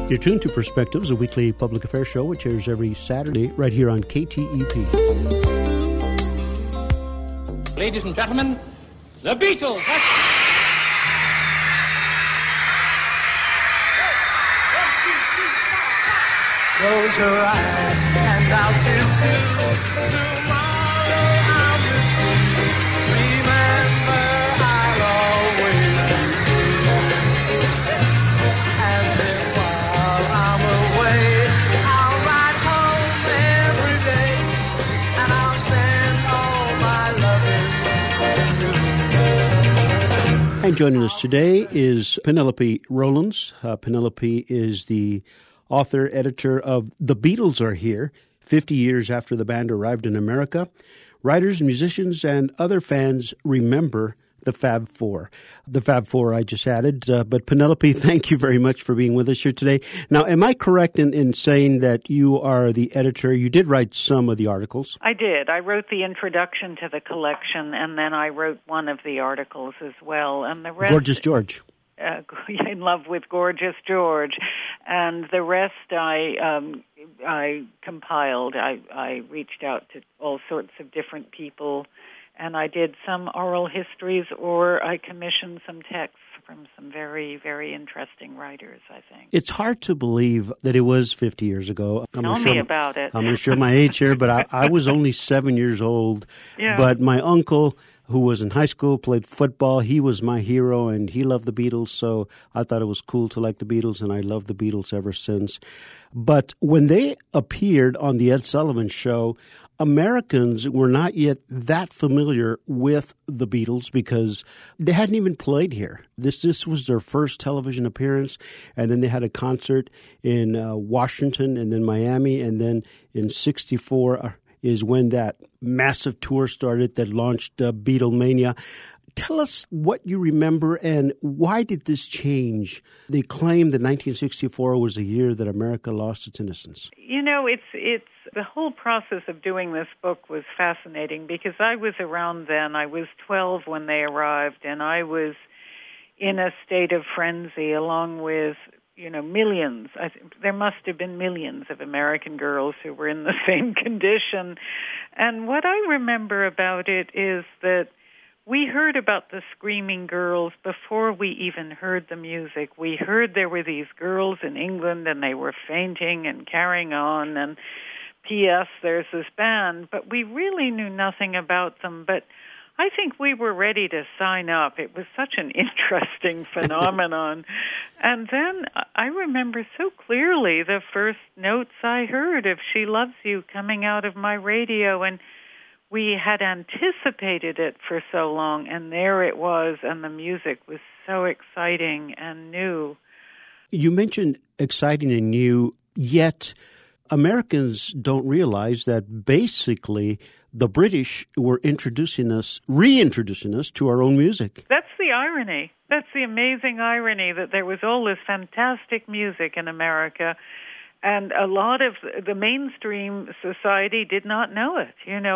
You're tuned to Perspectives, a weekly public affairs show which airs every Saturday right here on KTEP. Ladies and gentlemen, the Beatles. Close your eyes and I'll kiss you. Tomorrow I'll miss you. Remember, I'll always be you. And then while I'm away, I'll ride home every day, and I'll send all my loving to you. And joining us today is Penelope Rollins. Penelope is the author, editor of The Beatles Are Here, 50 years after the band arrived in America. Writers, musicians, and other fans remember the Fab Four. The Fab Four I just added. But Penelope, thank you very much for being with us here today. Now, am I correct in saying that you are the editor? You did write some of the articles. I did. I wrote the introduction to the collection, and then I wrote one of the articles as well. And the rest, Gorgeous George. In Love with Gorgeous George, and the rest I compiled. I reached out to all sorts of different people, and I did some oral histories, or I commissioned some texts from some very, very interesting writers, I think. It's hard to believe that it was 50 years ago. Tell me about it. I'm going to show my age here, but I was only 7 years old. Yeah. But my uncle, who was in high school, played football. He was my hero, and he loved the Beatles, so I thought it was cool to like the Beatles, and I loved the Beatles ever since. But when they appeared on the Ed Sullivan Show, Americans were not yet that familiar with the Beatles because they hadn't even played here. This was their first television appearance, and then they had a concert in Washington and then Miami, and then in 1964 is when that massive tour started that launched Beatlemania. Tell us what you remember and why did this change? They claim that 1964 was the year that America lost its innocence. You know, it's the whole process of doing this book was fascinating because I was around then. I was 12 when they arrived, and I was in a state of frenzy along with millions. There must have been millions of American girls who were in the same condition. And what I remember about it is that we heard about the screaming girls before we even heard the music. We heard there were these girls in England and they were fainting and carrying on, and P.S., there's this band, but we really knew nothing about them. But I think we were ready to sign up. It was such an interesting phenomenon. And then I remember so clearly the first notes I heard of She Loves You coming out of my radio, and we had anticipated it for so long, and there it was, and the music was so exciting and new. You mentioned exciting and new, yet Americans don't realize that basically the British were reintroducing us to our own music. That's the irony. That's the amazing irony that there was all this fantastic music in America, and a lot of the mainstream society did not know it.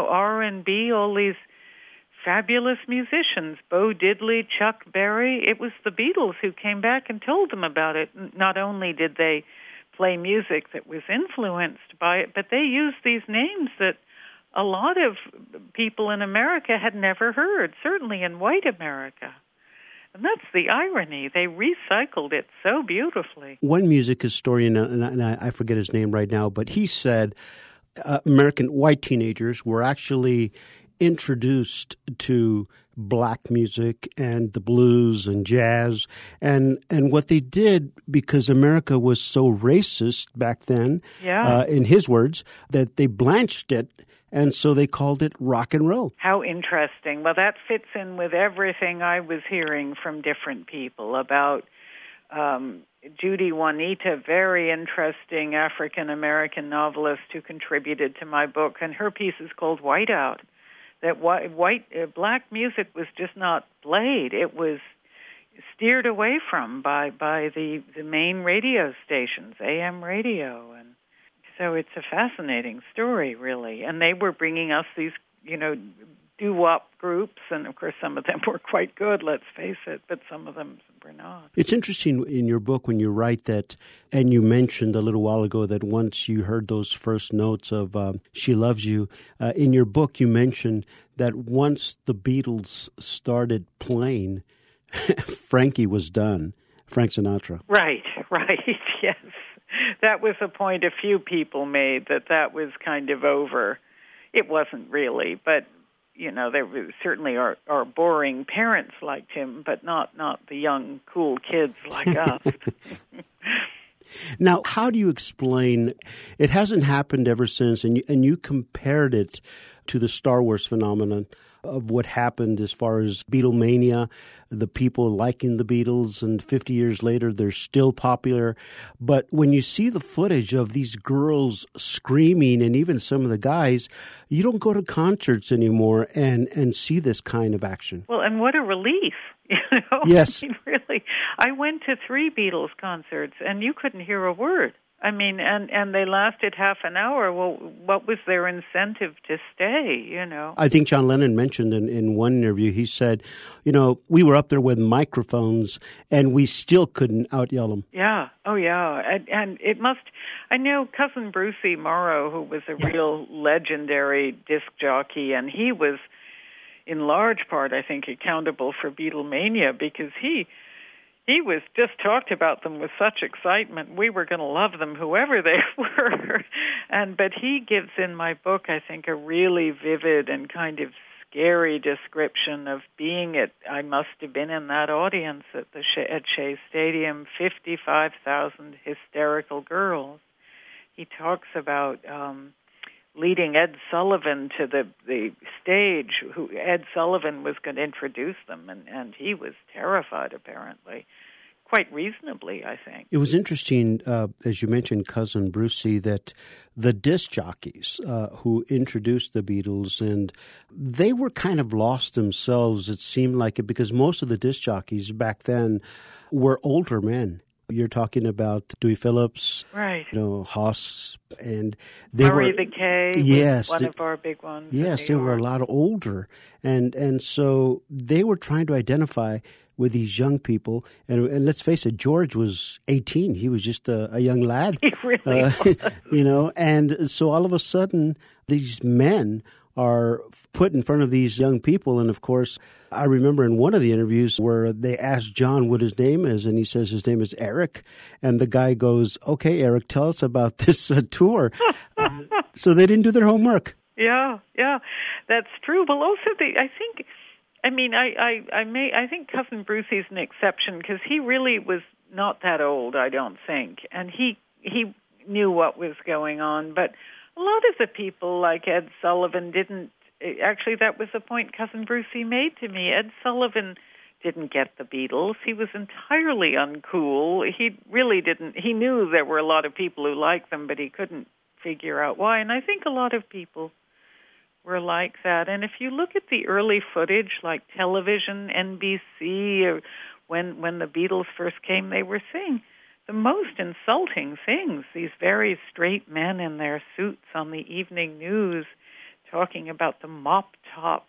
R&B, all these fabulous musicians, Bo Diddley, Chuck Berry. It was the Beatles who came back and told them about it. Not only did they play music that was influenced by it, but they used these names that a lot of people in America had never heard, certainly in white America. And that's the irony. They recycled it so beautifully. One music historian, and I forget his name right now, but he said American white teenagers were actually introduced to black music and the blues and jazz. And what they did, because America was so racist back then, in his words, that they blanched it. And so they called it rock and roll. How interesting. Well, that fits in with everything I was hearing from different people about Judy Juanita, very interesting African-American novelist who contributed to my book, and her piece is called Whiteout. That black music was just not played. It was steered away from by the main radio stations, AM radio, and so it's a fascinating story, really. And they were bringing us these, doo-wop groups, and of course some of them were quite good, let's face it, but some of them were not. It's interesting in your book when you write that, and you mentioned a little while ago that once you heard those first notes of She Loves You, in your book you mentioned that once the Beatles started playing, Frankie was done, Frank Sinatra. Right, yes. That was a point a few people made, that was kind of over. It wasn't really, but there was certainly our boring parents liked him, but not the young, cool kids like us. Now, how do you explain, it hasn't happened ever since, and you compared it to the Star Wars phenomenon of what happened as far as Beatlemania, the people liking the Beatles, and 50 years later, they're still popular. But when you see the footage of these girls screaming, and even some of the guys, you don't go to concerts anymore and see this kind of action. Well, and what a relief. Yes. I mean, really, I went to 3 Beatles concerts, and you couldn't hear a word. I mean, and they lasted half an hour. Well, what was their incentive to stay, I think John Lennon mentioned in one interview, he said, we were up there with microphones, and we still couldn't out-yell them. Yeah, oh yeah. And it must, I know Cousin Brucey Morrow, who was a real legendary disc jockey, and he was in large part, I think, accountable for Beatlemania, because he was just talked about them with such excitement. We were going to love them, whoever they were. But he gives in my book, I think, a really vivid and kind of scary description of being I must have been in that audience at Shea Stadium, 55,000 hysterical girls. He talks about leading Ed Sullivan to the stage. Ed Sullivan was going to introduce them, and he was terrified, apparently. Quite reasonably, I think. It was interesting, as you mentioned, Cousin Brucey, that the disc jockeys who introduced the Beatles, and they were kind of lost themselves, it seemed like it, because most of the disc jockeys back then were older men. You're talking about Dewey Phillips, right? Haas, and they Murray were the K. Yes, one of our big ones. Yes, they were a lot older, and so they were trying to identify with these young people. And let's face it, George was 18; he was just a young lad. He really was. And so all of a sudden, these men are put in front of these young people. And of course, I remember in one of the interviews where they asked John what his name is, and he says his name is Eric. And the guy goes, "Okay, Eric, tell us about this tour." So they didn't do their homework. Yeah, that's true. But also, I think Cousin Brucey's an exception, because he really was not that old, I don't think. And he knew what was going on, but a lot of the people like Ed Sullivan didn't. Actually, that was the point Cousin Brucey made to me. Ed Sullivan didn't get the Beatles. He was entirely uncool. He really didn't. He knew there were a lot of people who liked them, but he couldn't figure out why. And I think a lot of people were like that. And if you look at the early footage, like television, NBC, or when the Beatles first came, they were saying the most insulting things. These very straight men in their suits on the evening news talking about the mop tops.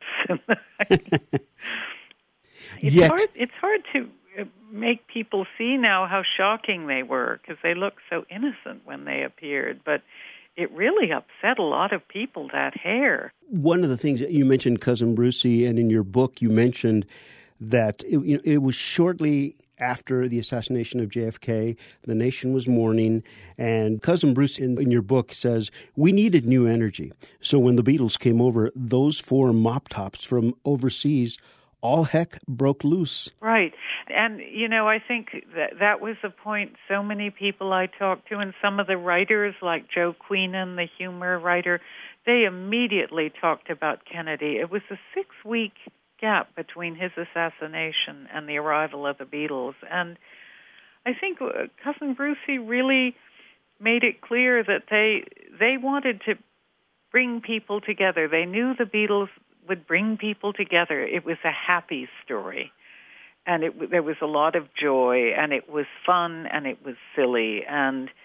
It's hard to make people see now how shocking they were, because they looked so innocent when they appeared. But it really upset a lot of people, that hair. One of the things that you mentioned, Cousin Brucey, and in your book you mentioned that it was shortly after the assassination of JFK. The nation was mourning, and Cousin Bruce in your book says, we needed new energy. So when the Beatles came over, those 4 mop tops from overseas, all heck broke loose. Right. And, I think that was the point so many people I talked to, and some of the writers like Joe Queenan, the humor writer, they immediately talked about Kennedy. It was a 6-week gap between his assassination and the arrival of the Beatles. And I think Cousin Brucey really made it clear that they wanted to bring people together. They knew the Beatles would bring people together. It was a happy story. And there was a lot of joy, and it was fun, and it was silly. And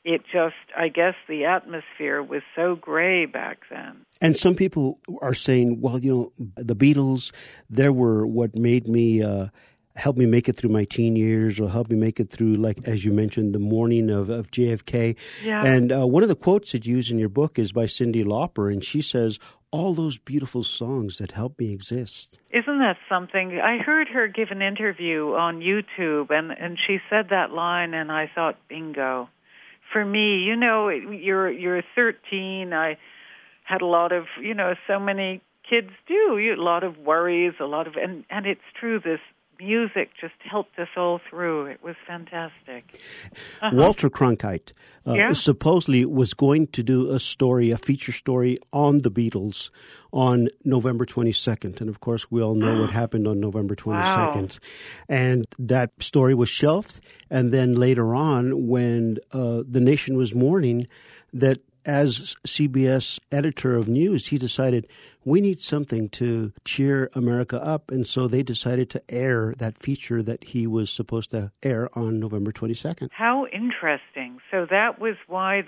it just, I guess the atmosphere was so gray back then. And some people are saying, well, the Beatles, they were what made me, help me make it through my teen years, or help me make it through, like, as you mentioned, the morning of JFK. Yeah. And one of the quotes that you use in your book is by Cyndi Lauper, and she says, all those beautiful songs that helped me exist. Isn't that something? I heard her give an interview on YouTube, and she said that line, and I thought, bingo. For me, you're 13. I had a lot of, so many kids do. A lot of worries, and it's true, this music just helped us all through. It was fantastic. Walter Cronkite supposedly was going to do a feature story on the Beatles on November 22nd. And, of course, we all know what happened on November 22nd. Wow. And that story was shelved. And then later on, when the nation was mourning, that as CBS editor of news, he decided we need something to cheer America up. And so they decided to air that feature that he was supposed to air on November 22nd. How interesting. So that was why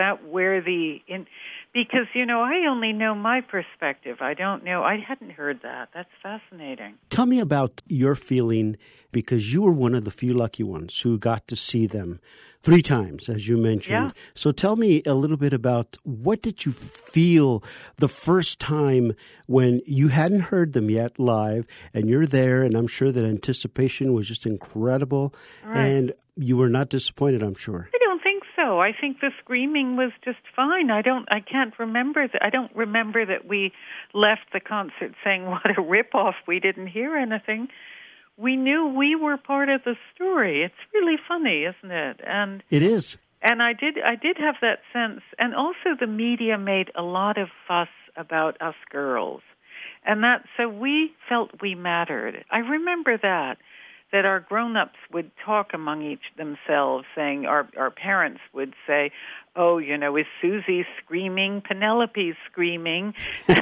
because, I only know my perspective. I don't know. I hadn't heard that. That's fascinating. Tell me about your feeling, because you were one of the few lucky ones who got to see them 3 times, as you mentioned. Yeah. So tell me a little bit about, what did you feel the first time when you hadn't heard them yet live, and you're there, and I'm sure that anticipation was just incredible, right. And you were not disappointed, I'm sure. I don't think so. I think the screaming was just fine. I don't remember that we left the concert saying, what a ripoff, we didn't hear anything. We knew we were part of the story. It's really funny, isn't it? And it is. And I did have that sense. And also the media made a lot of fuss about us girls. And so we felt we mattered. I remember that our grown-ups would talk among themselves, saying, our parents would say, oh, is Susie screaming? Penelope's screaming.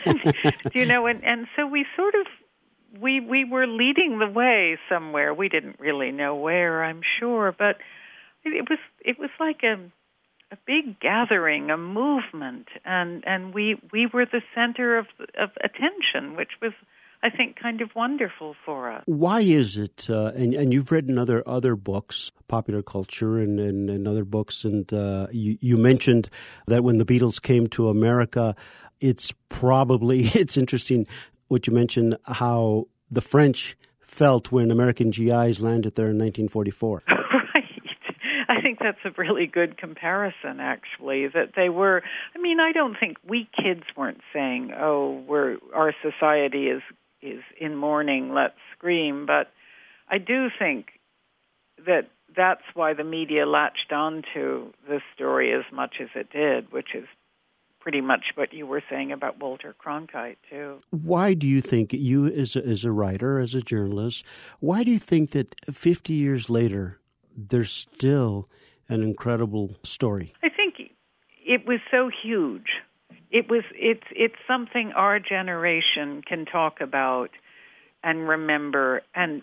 And so we sort of, we were leading the way somewhere. We didn't really know where, I'm sure, but it was like a big gathering, a movement, and we were the center of attention, which was, I think, kind of wonderful for us. Why is it, and you've written other books, popular culture and other books, and you mentioned that when the Beatles came to America, it's interesting what you mentioned, how the French felt when American GIs landed there in 1944. Right. I think that's a really good comparison, actually, that they were, I don't think we kids weren't saying, oh, our society is in mourning, let's scream, but I do think that that's why the media latched onto the story as much as it did, which is pretty much what you were saying about Walter Cronkite, too. Why do you think, you as a writer, as a journalist, why do you think that 50 years later, there's still an incredible story? I think it was so huge. It's something our generation can talk about and remember. And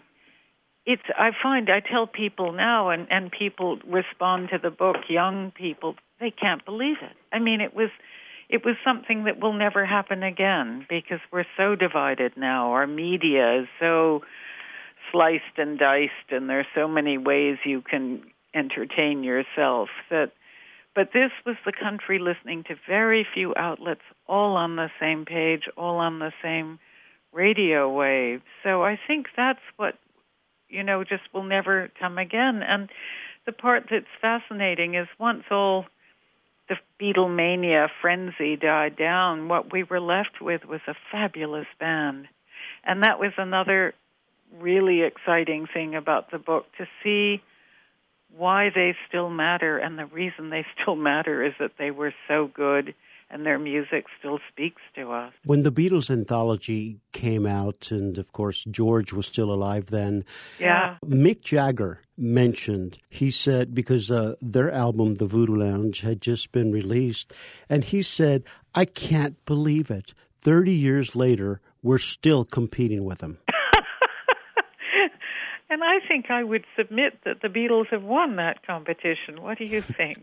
I tell people now, and people respond to the book, young people, they can't believe it. It was something that will never happen again, because we're so divided now. Our media is so sliced and diced, and there's so many ways you can entertain yourself. But this was the country listening to very few outlets, all on the same page, all on the same radio wave. So I think that's what, just will never come again. And the part that's fascinating is once all the Beatlemania frenzy died down, what we were left with was a fabulous band. And that was another really exciting thing about the book, to see why they still matter. And the reason they still matter is that they were so good, and their music still speaks to us. When the Beatles anthology came out, and of course George was still alive then, yeah, Mick Jagger mentioned, he said, because their album, The Voodoo Lounge, had just been released, and he said, I can't believe it. 30 years later, we're still competing with them. And I think I would submit that the Beatles have won that competition. What do you think?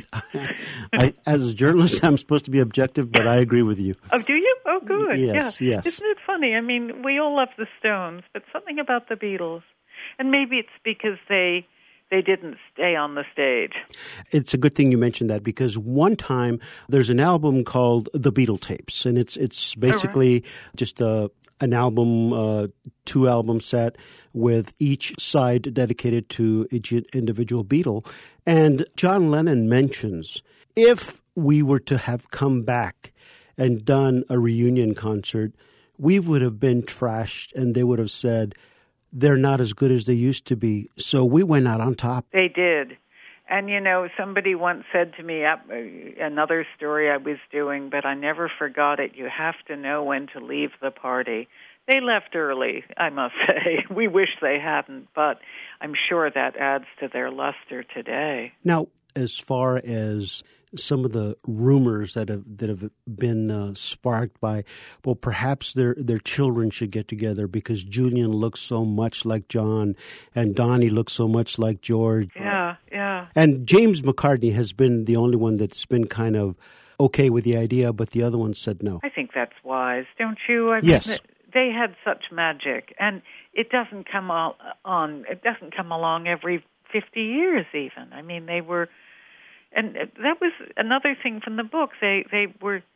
As a journalist, I'm supposed to be objective, but I agree with you. Oh, do you? Oh, good. Yes, yeah. yes. Isn't it funny? I mean, we all love the Stones, but something about the Beatles. And maybe it's because they didn't stay on the stage. It's a good thing you mentioned that, because one time there's an album called The Beatle Tapes, and it's basically just an album, 2-album set with each side dedicated to each individual Beatle. And John Lennon mentions, if we were to have come back and done a reunion concert, we would have been trashed, and they would have said, they're not as good as they used to be. So we went out on top. They did. And, somebody once said to me, another story I was doing, but I never forgot it, you have to know when to leave the party. They left early, I must say. We wish they hadn't, but I'm sure that adds to their luster today. Now, as far as some of the rumors that have been sparked by, well, perhaps their children should get together because Julian looks so much like John and Donnie looks so much like George. Yeah. And James McCartney has been the only one that's been kind of okay with the idea, but the other one said no. I think that's wise, don't you? Yes. They had such magic, and it doesn't come along every 50 years even. I mean, they were. And that was another thing from the book. They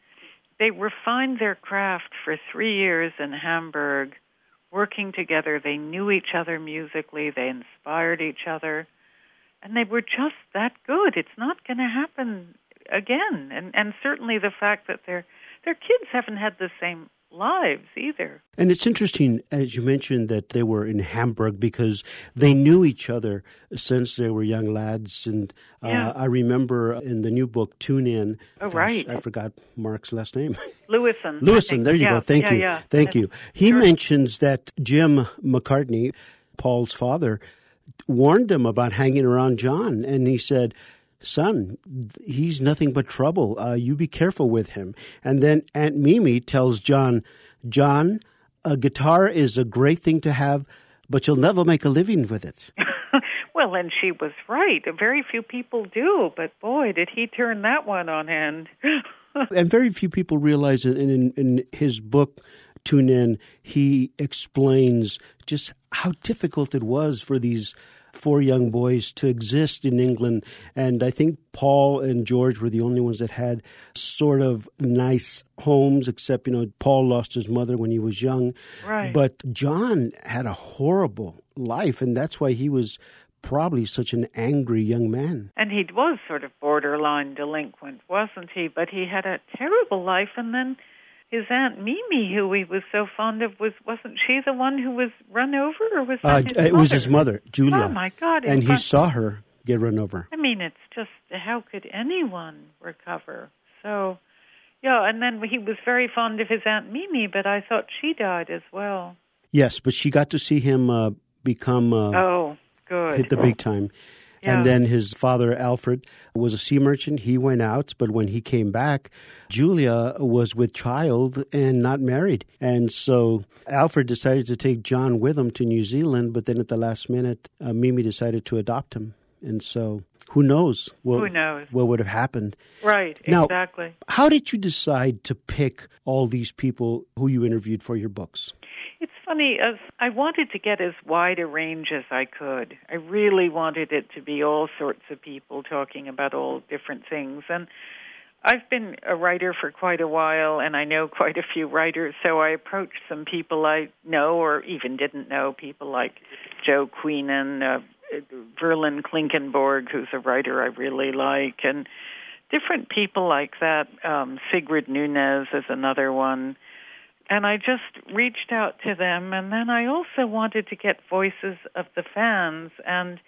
refined their craft for 3 years in Hamburg, working together. They knew each other musically. They inspired each other, and they were just that good. It's not going to happen again. And certainly the fact that their kids haven't had the same lives either. And it's interesting, as you mentioned, that they were in Hamburg because they knew each other since they were young lads. And I remember in the new book, Tune In. Oh, right. I forgot Mark's last name. Lewison, there you go. Thank you. Yeah. Thank you. He mentions that Jim McCartney, Paul's father, warned him about hanging around John. And he said, son, he's nothing but trouble. You be careful with him. And then Aunt Mimi tells John, a guitar is a great thing to have, but you'll never make a living with it. Well, and she was right. Very few people do, but boy, did he turn that one on end. And very few people realize it. And in his book, Tune In, he explains just how difficult it was for these 4 young boys to exist in England. And I think Paul and George were the only ones that had sort of nice homes, except, Paul lost his mother when he was young. Right. But John had a horrible life, and that's why he was probably such an angry young man. And he was sort of borderline delinquent, wasn't he? But he had a terrible life, and then his Aunt Mimi, who he was so fond of, wasn't she the one who was run over, or was that his mother? It was his mother, Julia. Oh, my God. And he saw her get run over. I mean, it's just, how could anyone recover? So, yeah, and then he was very fond of his Aunt Mimi, but I thought she died as well. Yes, but she got to see him become... good. Hit the big time. Yeah. And then his father, Alfred, was a sea merchant. He went out, but when he came back, Julia was with child and not married. And so Alfred decided to take John with him to New Zealand, but then at the last minute, Mimi decided to adopt him. And so who knows? What would have happened? Right, now, exactly. How did you decide to pick all these people who you interviewed for your books? It's funny, as I wanted to get as wide a range as I could. I really wanted it to be all sorts of people talking about all different things. And I've been a writer for quite a while, and I know quite a few writers, so I approached some people I know or even didn't know, people like Joe Queenan, Verlin Klinkenborg, who's a writer I really like, and different people like that. Sigrid Nunez is another one. And I just reached out to them, and then I also wanted to get voices of the fans and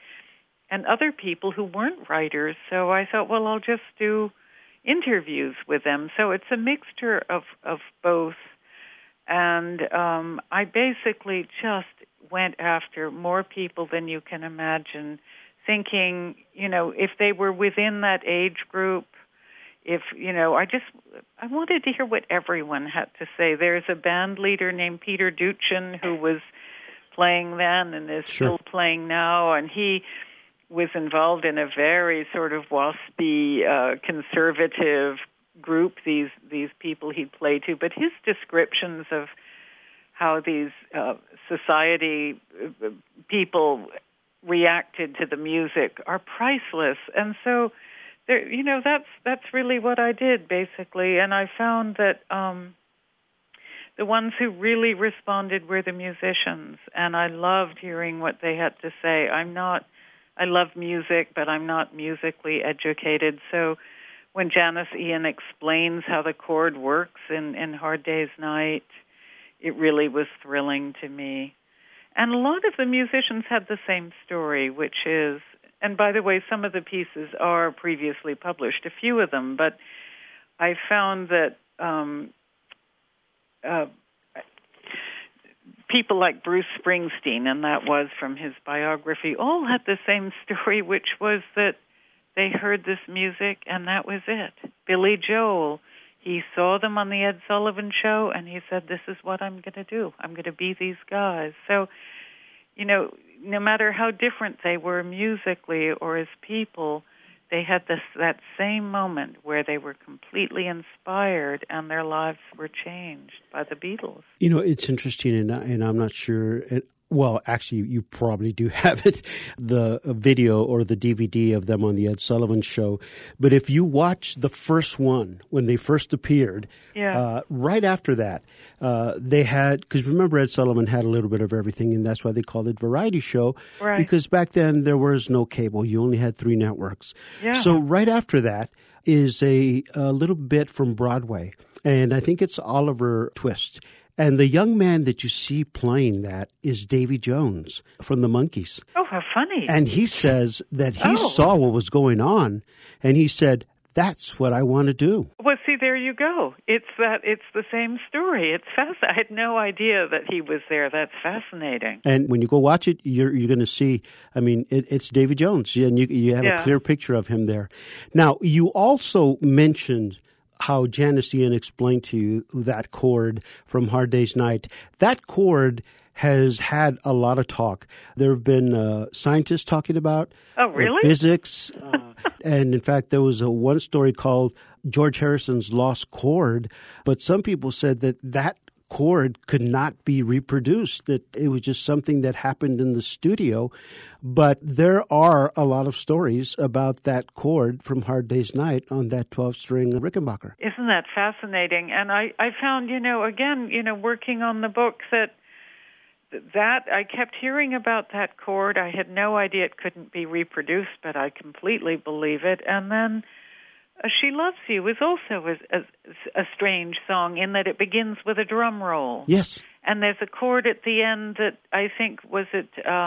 other people who weren't writers. So I thought, well, I'll just do interviews with them. So it's a mixture of both. And I basically just went after more people than you can imagine, thinking, if they were within that age group, I wanted to hear what everyone had to say. There's a band leader named Peter Duchin who was playing then and is Sure. still playing now, and he was involved in a very sort of waspy, conservative group, these people he'd play to. But his descriptions of how these society people reacted to the music are priceless. And so, there, that's really what I did, basically. And I found that the ones who really responded were the musicians, and I loved hearing what they had to say. I love music, but I'm not musically educated. So when Janis Ian explains how the chord works in Hard Day's Night, it really was thrilling to me. And a lot of the musicians had the same story, which is, and by the way, some of the pieces are previously published, a few of them, but I found that people like Bruce Springsteen, and that was from his biography, all had the same story, which was that they heard this music and that was it. Billy Joel, he saw them on the Ed Sullivan Show and he said, this is what I'm going to do. I'm going to be these guys. So, no matter how different they were musically or as people, they had that same moment where they were completely inspired and their lives were changed by the Beatles. It's interesting, and I'm not sure. Well, actually, you probably do have it, the video or the DVD of them on the Ed Sullivan Show. But if you watch the first one, when they first appeared, right after that, they had, because remember Ed Sullivan had a little bit of everything, and that's why they called it Variety Show. Right. Because back then there was no cable. You only had 3 networks. Yeah. So right after that is a little bit from Broadway. And I think it's Oliver Twist. And the young man that you see playing that is Davy Jones from the Monkees. Oh, how funny. And he says that he saw what was going on, and he said, that's what I want to do. Well, see, there you go. It's the same story. It's fascinating. I had no idea that he was there. That's fascinating. And when you go watch it, you're going to see, it's Davy Jones, and you have a clear picture of him there. Now, you also mentioned how Janis Ian explained to you that chord from Hard Day's Night. That chord has had a lot of talk. There have been scientists talking about physics. And in fact, there was one story called George Harrison's Lost Chord. But some people said that chord could not be reproduced, that it was just something that happened in the studio. But there are a lot of stories about that chord from Hard Day's Night on that 12-string Rickenbacker. Isn't that fascinating? And I found, working on the book that I kept hearing about that chord. I had no idea it couldn't be reproduced, but I completely believe it. And then She Loves You is also a strange song in that it begins with a drum roll. Yes. And there's a chord at the end that I think, was it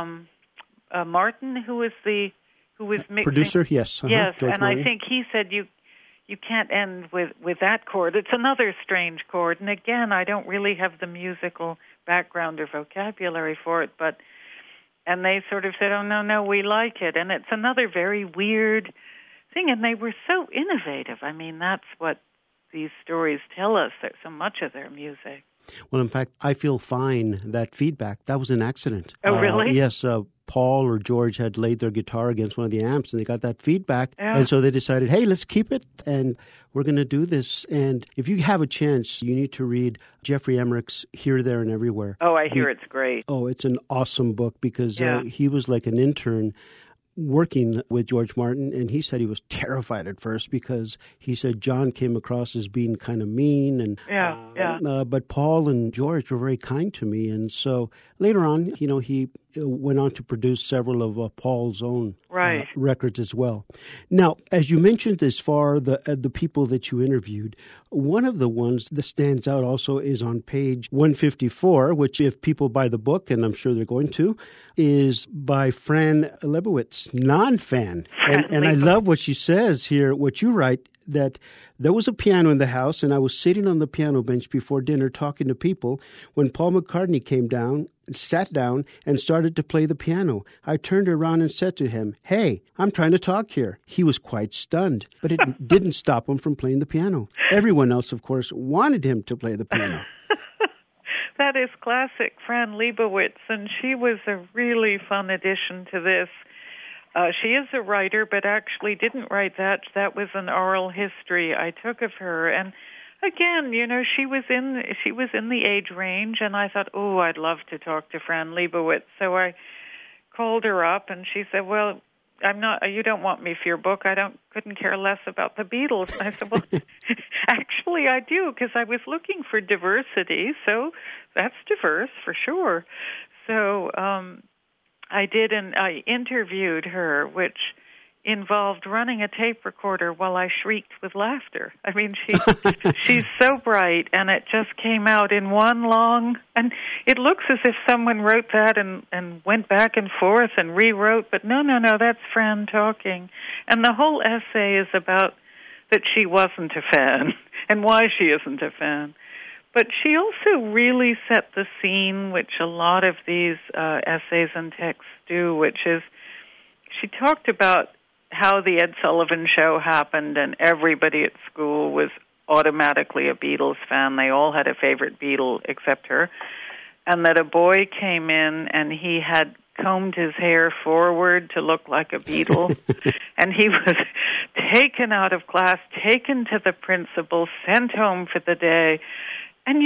Martin who was mixing? Producer, yes. Yes, George and Martin. I think he said you can't end with that chord. It's another strange chord. And again, I don't really have the musical background or vocabulary for it, and they sort of said, oh, no, we like it. And it's another very weird thing, and they were so innovative. I mean, that's what these stories tell us, that so much of their music. Well, in fact, I Feel Fine, that feedback, that was an accident. Oh, really? Yes, Paul or George had laid their guitar against one of the amps, and they got that feedback. Yeah. And so they decided, hey, let's keep it, and we're going to do this. And if you have a chance, you need to read Jeffrey Emmerich's Here, There, and Everywhere. Oh, I hear it's great. Oh, it's an awesome book because he was like an intern working with George Martin, and he said he was terrified at first because he said John came across as being kind of mean, and but Paul and George were very kind to me, and so later on, he went on to produce several of Paul's own records as well. Now, as you mentioned, as far the people that you interviewed, one of the ones that stands out also is on page 154, which if people buy the book, and I'm sure they're going to, is by Fran Lebowitz, non-fan. And I love what she says here, what you write, that there was a piano in the house, and I was sitting on the piano bench before dinner talking to people when Paul McCartney came down, sat down, and started to play the piano. I turned around and said to him, hey, I'm trying to talk here. He was quite stunned, but it didn't stop him from playing the piano. Everyone else, of course, wanted him to play the piano. That is classic Fran Lebowitz, and she was a really fun addition to this. She is a writer, but actually didn't write that. That was an oral history I took of her. And again, she was in the age range, and I thought, oh, I'd love to talk to Fran Lebowitz. So I called her up, and she said, well, you don't want me for your book. Couldn't care less about the Beatles. And I said, well, actually I do, because I was looking for diversity, so that's diverse for sure. So I did, and I interviewed her, which involved running a tape recorder while I shrieked with laughter. I mean, she's so bright, and it just came out in one long, and it looks as if someone wrote that and went back and forth and rewrote, but no, that's Fran talking. And the whole essay is about that she wasn't a fan and why she isn't a fan. But she also really set the scene, which a lot of these essays and texts do, which is she talked about how the Ed Sullivan Show happened, and everybody at school was automatically a Beatles fan. They all had a favorite Beatle except her. And that a boy came in and he had combed his hair forward to look like a Beatle. And he was taken out of class, taken to the principal, sent home for the day. And,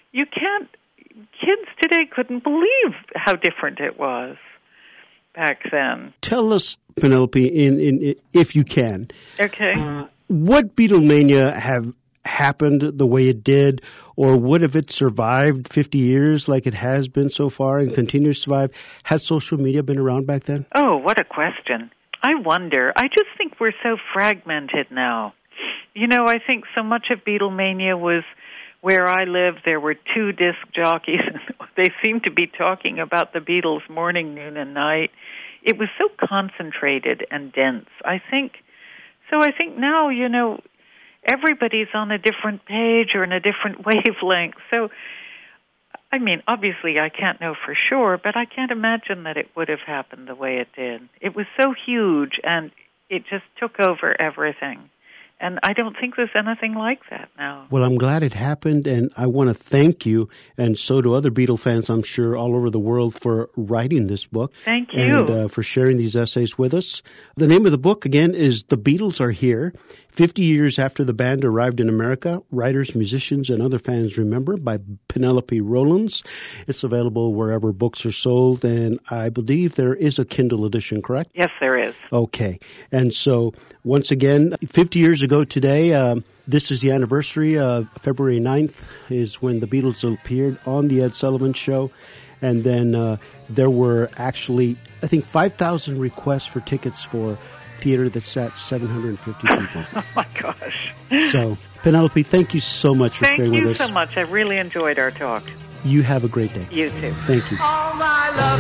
kids today couldn't believe how different it was back then. Tell us, Penelope, if you can. Okay. Would Beatlemania have happened the way it did, or would have it survived 50 years like it has been so far and continues to survive? Had social media been around back then? Oh, what a question. I wonder. I just think we're so fragmented now. I think so much of Beatlemania was where I lived. There were 2 disc jockeys. They seemed to be talking about the Beatles morning, noon, and night. It was so concentrated and dense. I think now, everybody's on a different page or in a different wavelength. So, I mean, obviously I can't know for sure, but I can't imagine that it would have happened the way it did. It was so huge, and it just took over everything. And I don't think there's anything like that now. Well, I'm glad it happened, and I want to thank you, and so do other Beatle fans, I'm sure, all over the world, for writing this book. Thank you. And for sharing these essays with us. The name of the book, again, is The Beatles Are Here, 50 Years After the Band Arrived in America, Writers, Musicians, and Other Fans Remember, by Penelope Rollins. It's available wherever books are sold, and I believe there is a Kindle edition, correct? Yes, there is. Okay. And so, once again, 50 years ago today, this is the anniversary of February 9th is when the Beatles appeared on the Ed Sullivan Show. And then there were actually, I think, 5,000 requests for tickets for theater that sat 750 people. Oh, my gosh. So, Penelope, thank you so much for sharing with us. Thank you so much. I really enjoyed our talk. You have a great day. You too. Thank you. All my love,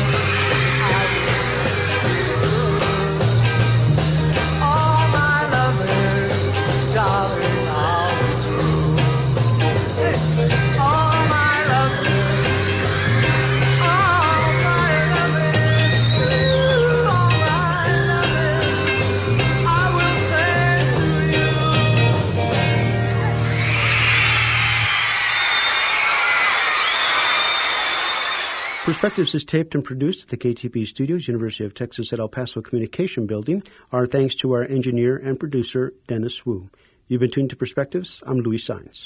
all my loving, darling, I'll be true. All my loving, all my loving, I will say to you. Perspectives is taped and produced at the KTP Studios, University of Texas at El Paso Communication Building. Our thanks to our engineer and producer, Dennis Wu. You've been tuned to Perspectives. I'm Louis Saenz.